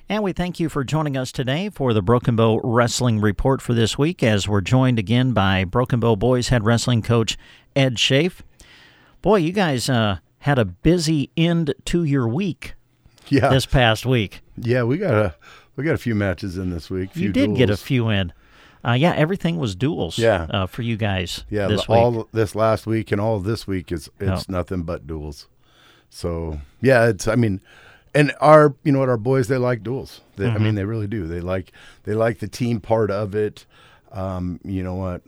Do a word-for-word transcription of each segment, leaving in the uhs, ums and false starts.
And we thank you for joining us today for the Broken Bow Wrestling Report for this week, as we're joined again by Broken Bow Boys head wrestling coach Ed Schaaf. Boy, you guys uh, had a busy end to your week yeah. this past week. Yeah, we got a we got a few matches in this week. You did duels. get a few in. Uh, yeah, everything was duels yeah. uh, for you guys yeah, this all week. this last week and all of this week is it's oh. nothing but duels. So, yeah, it's I mean, and our you know what our boys they like duels. They, mm-hmm. I mean, they really do. They like they like the team part of it. Um, you know what?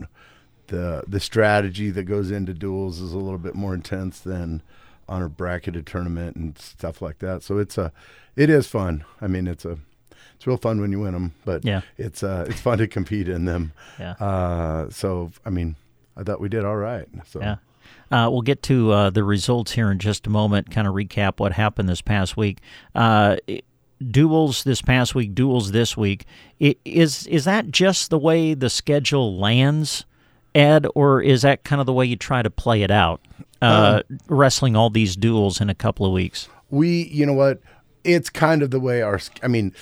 The the strategy that goes into duels is a little bit more intense than on a bracketed tournament and stuff like that. So it's a it is fun. I mean, it's a It's real fun when you win them, but yeah. it's uh, it's fun to compete in them. Yeah. Uh, so, I mean, I thought we did all right. So. Yeah. Uh, we'll get to uh, the results here in just a moment, kind of recap what happened this past week. Uh, duels this past week, duels this week. It, is, is that just the way the schedule lands, Ed, or is that kind of the way you try to play it out, uh, um, wrestling all these duels in a couple of weeks? We, you know what, it's kind of the way our, I mean,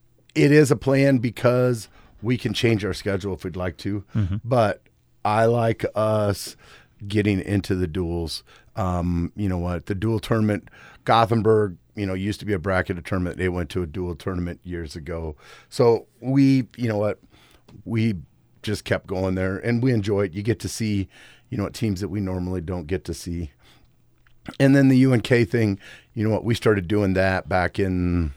it is a plan because we can change our schedule if we'd like to, mm-hmm. but I like us getting into the duels. Um, you know what, the dual tournament, Gothenburg, you know, used to be a bracketed tournament. They went to a dual tournament years ago. So we, you know what, we just kept going there and we enjoy it. You get to see, you know, what teams that we normally don't get to see. And then the U N K thing, you know what, we started doing that back in,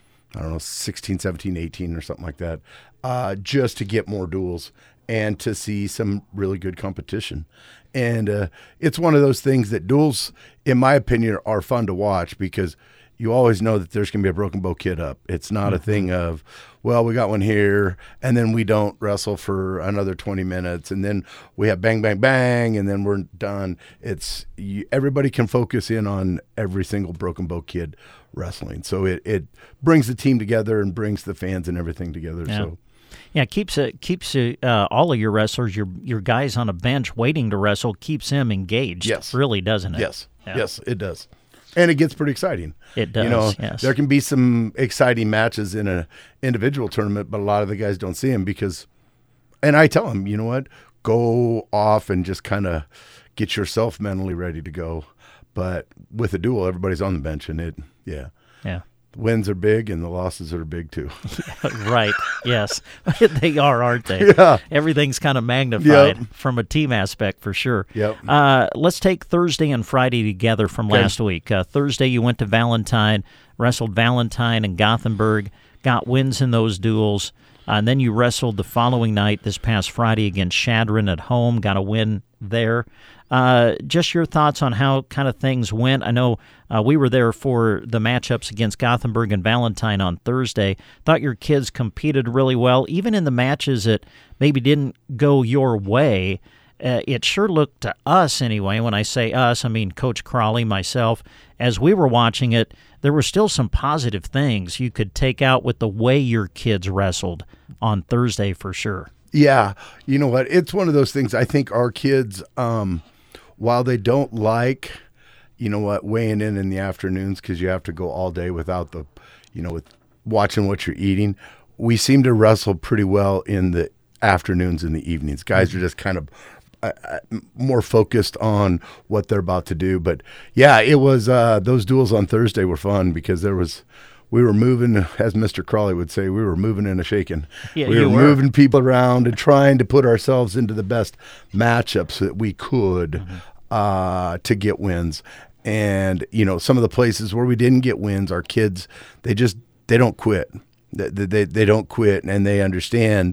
I don't know, sixteen, seventeen, eighteen or something like that, uh, just to get more duels and to see some really good competition. And uh, it's one of those things that duels, in my opinion, are fun to watch because you always know that there's going to be a Broken Bow kid up. It's not mm-hmm. a thing of, well, we got one here, and then we don't wrestle for another twenty minutes, and then we have bang, bang, bang, and then we're done. It's you, everybody can focus in on every single Broken Bow kid wrestling. So it, it brings the team together and brings the fans and everything together. Yeah. So. Yeah, it keeps it keeps uh, all of your wrestlers, your your guys on a bench waiting to wrestle, keeps them engaged. Yes, really, doesn't it? Yes, yeah. yes, it does, and it gets pretty exciting. It does. You know, yes. There can be some exciting matches in an individual tournament, but a lot of the guys don't see them because. And I tell them, you know what, go off and just kind of get yourself mentally ready to go. But with a duel, everybody's on the bench, and it, yeah, yeah. The wins are big and the losses are big too. Right. Yes. They are, aren't they? Yeah. Everything's kind of magnified yep. from a team aspect for sure. Yep. Uh, let's take Thursday and Friday together from okay. last week. Uh, Thursday you went to Valentine, wrestled Valentine and Gothenburg, got wins in those duels. Uh, and then you wrestled the following night, this past Friday, against Chadron at home, got a win there. Uh, just your thoughts on how kind of things went. I know uh, we were there for the matchups against Gothenburg and Valentine on Thursday. Thought your kids competed really well, even in the matches that maybe didn't go your way. Uh, it sure looked to us anyway. When I say us, I mean Coach Crawley, myself. As we were watching it, there were still some positive things you could take out with the way your kids wrestled on Thursday for sure. Yeah. You know what? It's one of those things. I think our kids, um, while they don't like, you know what, weighing in in the afternoons because you have to go all day without the, you know, with watching what you're eating, we seem to wrestle pretty well in the afternoons and the evenings. Guys are just kind of uh, more focused on what they're about to do. But yeah, it was uh, those duels on Thursday were fun because there was. We were moving, as Mister Crawley would say, we were moving and a shaking. Yeah, we were, you were moving people around and trying to put ourselves into the best matchups that we could mm-hmm. uh, to get wins. And, you know, some of the places where we didn't get wins, our kids, they just, they don't quit. They, they, they don't quit, and they understand.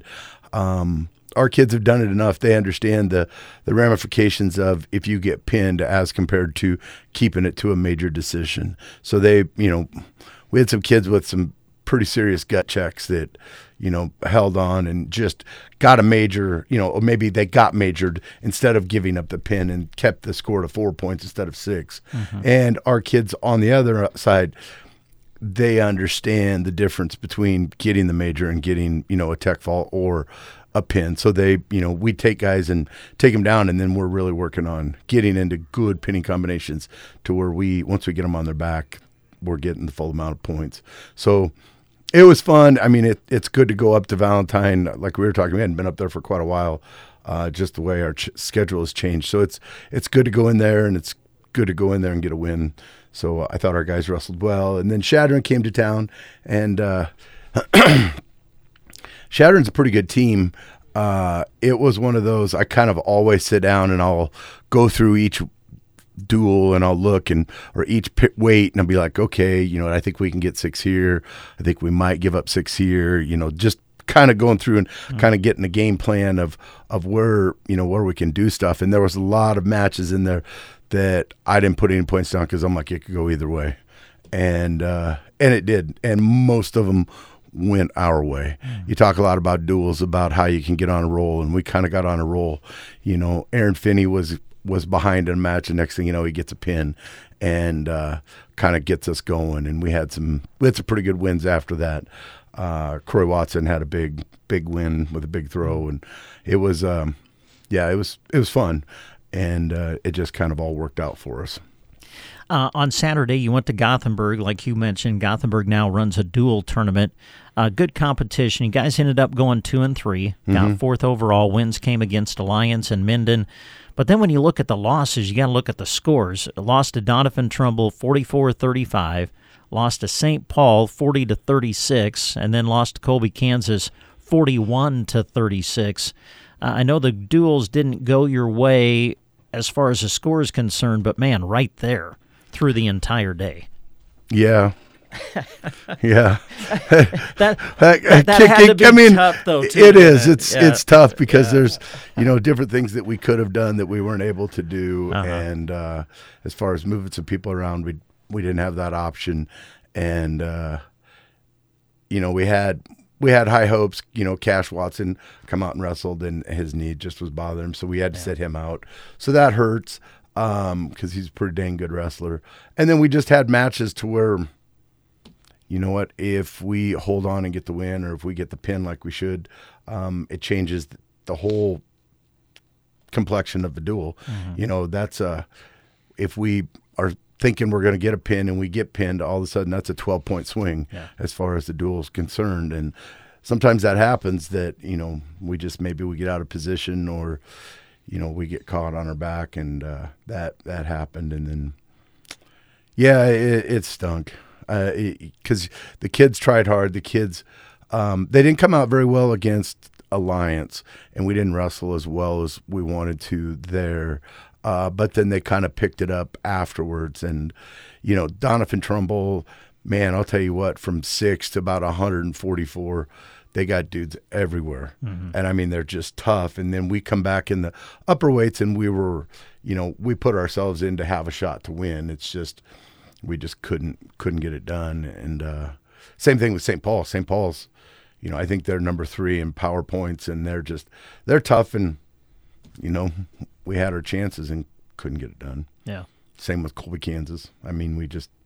Um, our kids have done it enough. They understand the, the ramifications of if you get pinned as compared to keeping it to a major decision. So they, you know, we had some kids with some pretty serious gut checks that, you know, held on and just got a major, you know, or maybe they got majored instead of giving up the pin and kept the score to four points instead of six. Mm-hmm. And our kids on the other side, they understand the difference between getting the major and getting, you know, a tech fall or a pin. So they, you know, we take guys and take them down, and then we're really working on getting into good pinning combinations to where we, once we get them on their back, we're getting the full amount of points. So it was fun. I mean, it, it's good to go up to Valentine. Like we were talking, we hadn't been up there for quite a while, uh, just the way our ch- schedule has changed. So it's it's good to go in there, and it's good to go in there and get a win. So uh, I thought our guys wrestled well. And then Chadron came to town, and uh, Chadron's a pretty good team. Uh, it was one of those, I kind of always sit down and I'll go through each duel and I'll look and or each pit weight and I'll be like, okay, you know, I think we can get six here. I think we might give up six here. You know, just kind of going through and mm-hmm. kind of getting a game plan of of where you know where we can do stuff. And there was a lot of matches in there that I didn't put any points down because I'm like, it could go either way, and uh, and it did. And most of them went our way. Mm-hmm. You talk a lot about duels, about how you can get on a roll, and we kind of got on a roll. You know, Aaron Finney was. was behind in a match, and next thing you know, he gets a pin and uh, kind of gets us going. And we had some, we had some pretty good wins after that. Uh, Croy Watson had a big, big win with a big throw, and it was, um, yeah, it was, it was fun, and uh, it just kind of all worked out for us. Uh, on Saturday, you went to Gothenburg, like you mentioned. Gothenburg now runs a dual tournament. Uh, good competition. You guys ended up going two and three. Got mm-hmm. fourth overall. Wins came against Alliance and Minden. But then when you look at the losses, you got to look at the scores. Lost to Doniphan Trumbull, forty-four thirty-five. Lost to Saint Paul, forty to thirty-six, and then lost to Colby, Kansas, forty-one to thirty-six. Uh, I know the duels didn't go your way as far as the score is concerned, but man, right there through the entire day. Yeah. yeah. that that, that had to be I mean, tough, though, too. It is. It's yeah. it's tough because yeah. there's, you know, different things that we could have done that we weren't able to do. Uh-huh. And uh, as far as moving some people around, we we didn't have that option. And, uh, you know, we had we had high hopes. You know, Cash Watson come out and wrestled, and his knee just was bothering him. So we had to yeah. sit him out. So that hurts because um, he's a pretty dang good wrestler. And then we just had matches to where, you know what, if we hold on and get the win, or if we get the pin like we should, um, it changes the whole complexion of the duel. Mm-hmm. You know, that's a, if we are thinking we're going to get a pin and we get pinned, all of a sudden that's a twelve-point swing yeah. as far as the duel is concerned. And sometimes that happens that, you know, we just, maybe we get out of position, or, you know, we get caught on our back, and uh, that, that happened. And then, yeah, it, it stunk. Because uh, the kids tried hard. The kids, um, they didn't come out very well against Alliance, and we didn't wrestle as well as we wanted to there. Uh, but then they kind of picked it up afterwards. And, you know, Doniphan Trumbull, man, I'll tell you what, from six to about one forty-four, they got dudes everywhere. Mm-hmm. And, I mean, they're just tough. And then we come back in the upper weights, and we were, you know, we put ourselves in to have a shot to win. It's just – we just couldn't couldn't get it done. And uh, same thing with Saint Paul. Saint Paul's, you know, I think they're number three in power points, and they're just they're tough. And you know, we had our chances and couldn't get it done. Yeah. Same with Colby, Kansas. I mean, we just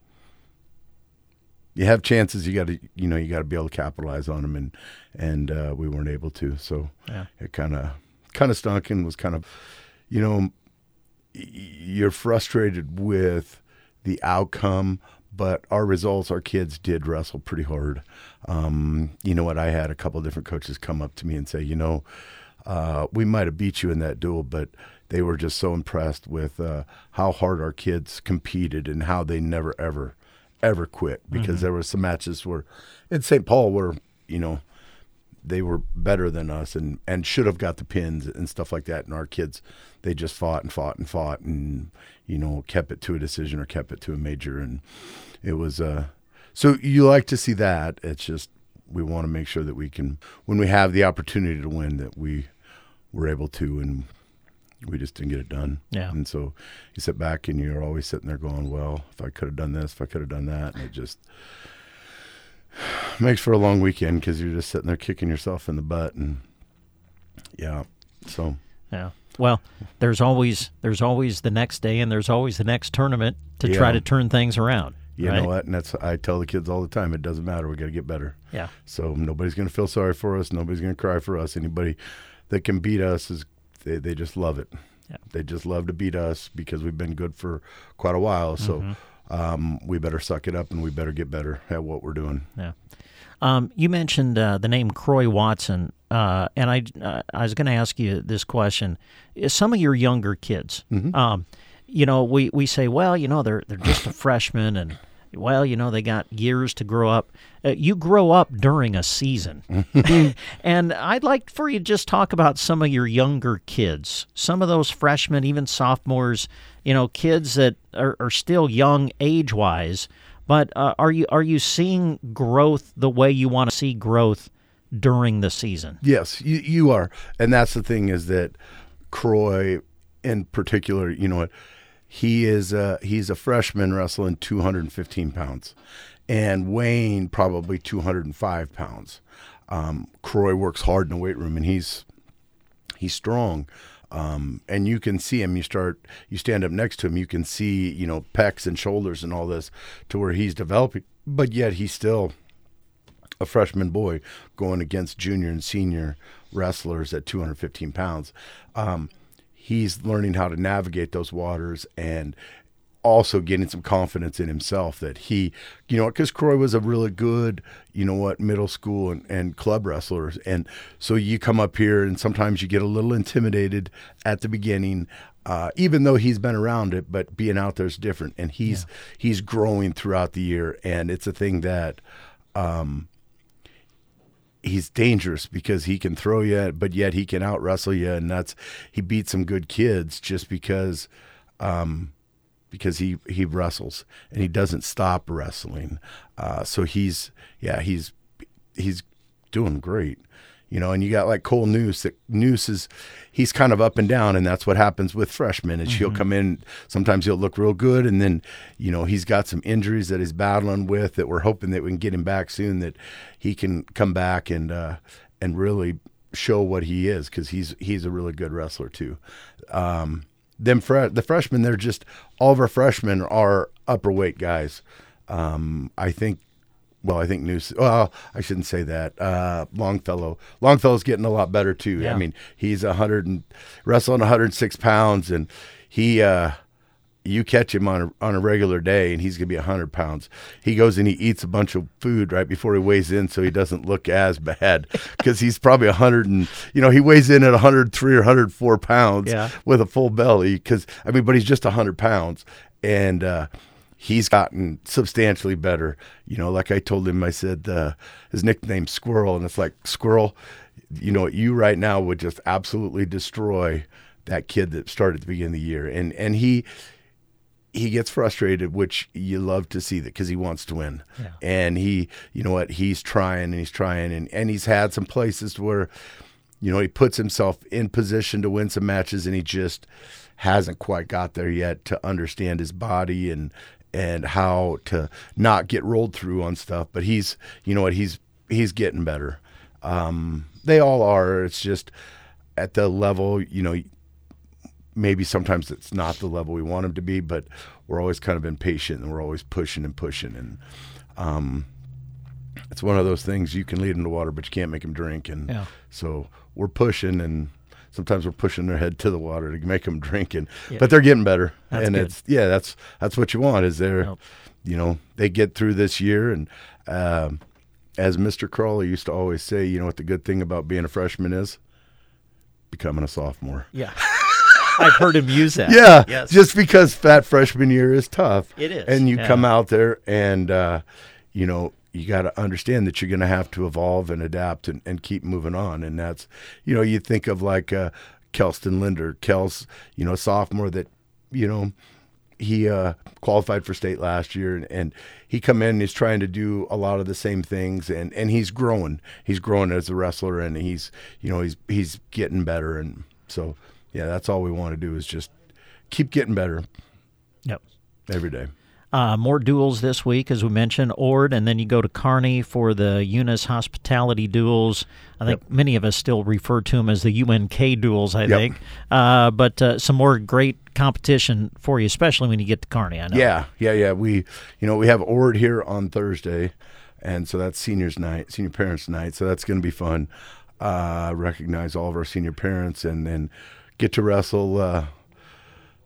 you have chances. You got to you know you got to be able to capitalize on them, and and uh, we weren't able to. So yeah. it kind of kind of stunk and was kind of, you know, you're frustrated with the outcome, but our results, our kids did wrestle pretty hard. Um, you know what? I had a couple of different coaches come up to me and say, you know, uh, we might have beat you in that duel, but they were just so impressed with uh, how hard our kids competed and how they never, ever, ever quit. Because mm-hmm. there were some matches where in Saint Paul where, you know, they were better than us and, and should have got the pins and stuff like that. And our kids, they just fought and fought and fought and, you know, kept it to a decision or kept it to a major. And it was, uh, so you like to see that. It's just, we want to make sure that we can, when we have the opportunity to win, that we were able to, and we just didn't get it done. Yeah. And so you sit back and you're always sitting there going, well, if I could have done this, if I could have done that. And it just makes for a long weekend because you're just sitting there kicking yourself in the butt. And yeah, so. Yeah. Well, there's always there's always the next day, and there's always the next tournament to yeah. try to turn things around. You right? know what? And that's I tell the kids all the time. It doesn't matter. We got to get better. Yeah. So nobody's going to feel sorry for us. Nobody's going to cry for us. Anybody that can beat us is they, they just love it. Yeah. They just love to beat us because we've been good for quite a while. So, mm-hmm. um, we better suck it up and we better get better at what we're doing. Yeah. Um, you mentioned uh, the name Croy Watson, uh, and I uh, I was going to ask you this question. Some of your younger kids, Mm-hmm. um, you know, we, we say, well, you know, they're they're just a freshman, and well, you know, they got years to grow up. Uh, you grow up during a season, and I'd like for you to just talk about some of your younger kids, some of those freshmen, even sophomores, you know, kids that are, are still young age-wise. But uh, are you are you seeing growth the way you want to see growth during the season? Yes, you, you are. And that's the thing is that Croy in particular, you know what, he is a, he's a freshman wrestling two hundred fifteen pounds and Wayne probably two hundred five pounds. Um, Croy works hard in the weight room and he's he's strong. Um, and you can see him, you start, you stand up next to him, you can see, you know, pecs and shoulders and all this to where he's developing, but yet he's still a freshman boy going against junior and senior wrestlers at two hundred fifteen pounds. Um, he's learning how to navigate those waters and also getting some confidence in himself that he, you know, because Croy was a really good, you know what, middle school and, and club wrestlers. And so you come up here and sometimes you get a little intimidated at the beginning, uh, even though he's been around it, but being out there is different. And he's, yeah. he's growing throughout the year. And it's a thing that, um, he's dangerous because he can throw you, but yet he can out wrestle you. And that's, he beats some good kids just because, um, because he, he wrestles and he doesn't stop wrestling. Uh, so he's, yeah, he's, he's doing great, you know, and you got like Cole Noose that Noose is, he's kind of up and down. And that's what happens with freshmen is mm-hmm. he'll come in, sometimes he'll look real good. And then, you know, he's got some injuries that he's battling with that we're hoping that we can get him back soon, that he can come back and, uh, and really show what he is. Cause he's, he's a really good wrestler too. Um, Them fre- the freshmen, they're just, all of our freshmen are upper weight guys. Um, I think, well, I think Noose, well, I shouldn't say that. Uh, Longfellow. Longfellow's getting a lot better too. Yeah. I mean, he's a hundred and wrestling one hundred six pounds, and he, uh, you catch him on a, on a regular day and he's going to be one hundred pounds. He goes and he eats a bunch of food right before he weighs in so he doesn't look as bad because he's probably one hundred and, you know, he weighs in at one hundred three or one hundred four pounds yeah. with a full belly because, I mean, but he's just one hundred pounds. And uh, he's gotten substantially better. You know, like I told him, I said uh, his nickname's Squirrel, and it's like, Squirrel, you know, you right now would just absolutely destroy that kid that started at the beginning of the year. And, and he... he gets frustrated, which you love to see that because he wants to win. Yeah. And he, you know what, he's trying and he's trying and, and he's had some places where, you know, he puts himself in position to win some matches and he just hasn't quite got there yet to understand his body and, and how to not get rolled through on stuff. But he's, you know what, he's, he's getting better. Um, they all are. It's just at the level, you know, maybe sometimes it's not the level we want him to be, but we're always kind of impatient and we're always pushing and pushing. And um, it's one of those things you can lead him to water, but you can't make him drink. And yeah. so we're pushing, and sometimes we're pushing their head to the water to make them drink. And yeah. but they're getting better. That's and good. it's yeah, that's that's what you want. Is they're, Nope. you know, they get through this year. And uh, as Mister Crawley used to always say, you know what the good thing about being a freshman is? Becoming a sophomore. Yeah. I've heard him use that. Yeah, yes. Just because that freshman year is tough. It is. And you yeah. come out there and, uh, you know, you got to understand that you're going to have to evolve and adapt and, and keep moving on. And that's, you know, you think of like uh, Kelston Linder, Kels, you know, sophomore that, you know, he uh, qualified for state last year and, and he come in and he's trying to do a lot of the same things and, and he's growing. He's growing as a wrestler and he's, you know, he's he's getting better. And so, yeah, that's all we want to do is just keep getting better. Yep. Every day. Uh, more duels this week, as we mentioned, Ord, and then you go to Kearney for the Eunice Hospitality Duels. I think yep. many of us still refer to them as the U N K Duels, I yep. think. Uh, but uh, some more great competition for you, especially when you get to Kearney, I know. Yeah, yeah, yeah. We, you know, we have Ord here on Thursday, and so that's seniors night, senior parents night, so that's going to be fun. Uh, recognize all of our senior parents and then get to wrestle uh,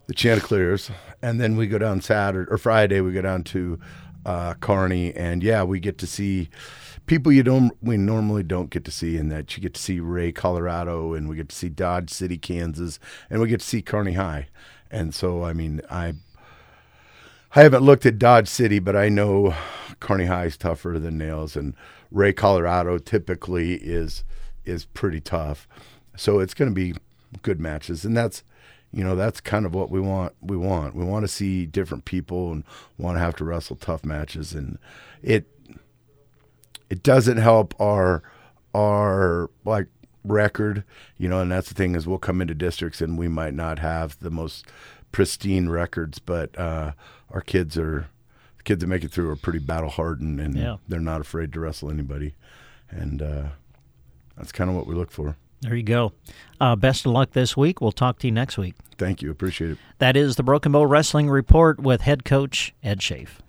the Chanticleers, and then we go down Saturday or Friday. We go down to uh, Kearney, and yeah, we get to see people you don't we normally don't get to see. In that you get to see Ray, Colorado, and we get to see Dodge City, Kansas, and we get to see Kearney High. And so, I mean, I I haven't looked at Dodge City, but I know Kearney High is tougher than nails, and Ray, Colorado typically is is pretty tough. So it's going to be good matches, and that's, you know, that's kind of what we want. We want we want to see different people and want to have to wrestle tough matches, and it it doesn't help our our like record, you know. And that's the thing, is we'll come into districts and we might not have the most pristine records, but uh, our kids are the kids that make it through are pretty battle hardened, and yeah. they're not afraid to wrestle anybody, and uh, that's kind of what we look for. There you go. Uh, best of luck this week. We'll talk to you next week. Thank you. Appreciate it. That is the Broken Bow Wrestling Report with head coach Ed Schaaf.